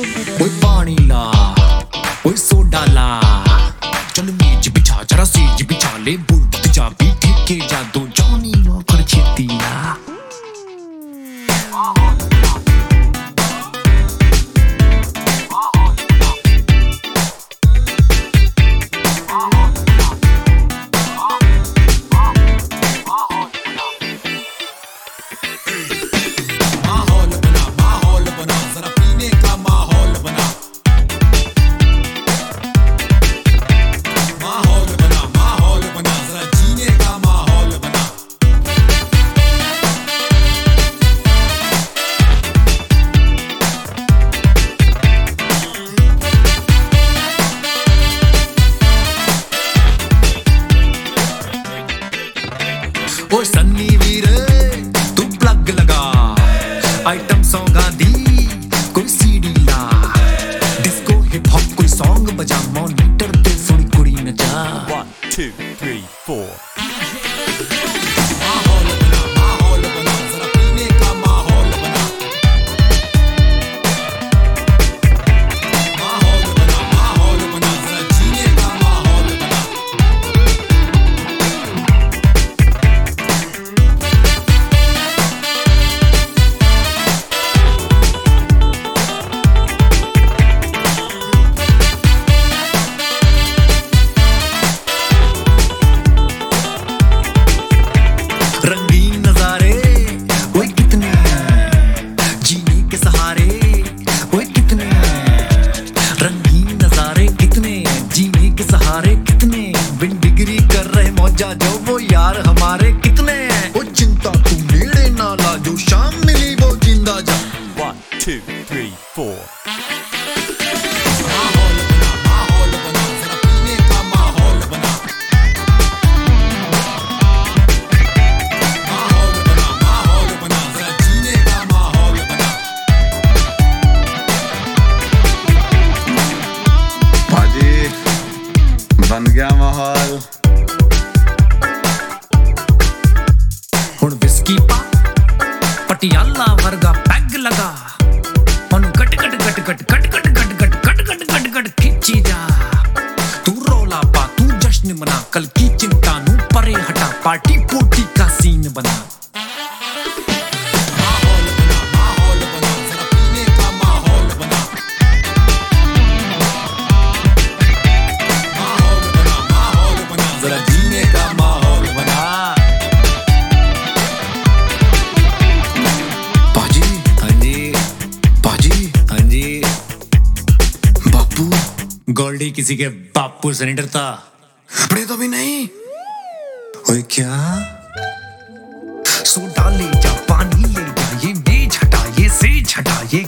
ओए पानी ला, ओए सोडा ला, चल मेज बिछा जरा सेज बिछा ले, बुलबुल जा भी ठेके जा दो जॉनी कर छेती ला। ओ सन्नी वीरे तू प्लग लगा, आइटम सॉन्ग दी कोई सीडी ला, डिस्को हिप हॉप कोई सॉन्ग बजा, मॉनिटर ते सुन कुड़ी नचा। 1 2 3 4 रंगीन नजारे ओए कितने जीने के सहारे, ओए कितने रंगीन नजारे, कितने जीने के सहारे, कितने बिन डिग्री कर रहे मौजा जो वो यार हमारे, कितने ओ चिंता तू नेड़े ना ला, जो शाम मिली वो जिंदा जा। 1 2 3 4 बन गया माहौल। हुण विस्की पा पटियाला वर्गा पैग लगा, ओनू cut cut cut cut cut cut cut cut cut cut cut cut खिंची जा। तू रोला पा तू जश्न मना, कल की चिंता नू परे हटा, पार्टी पोटी का सीन बना। जरा जीने का माहौल बना। पाजी हाँ जी, पाजी हाँ जी। बापू गोल्डी किसी के बापू से नहीं डरता, अपने तो भी नहीं। ओए क्या सोडा ले जा, पानी ले जा, ये मेज हटा, ये सेज हटा, ये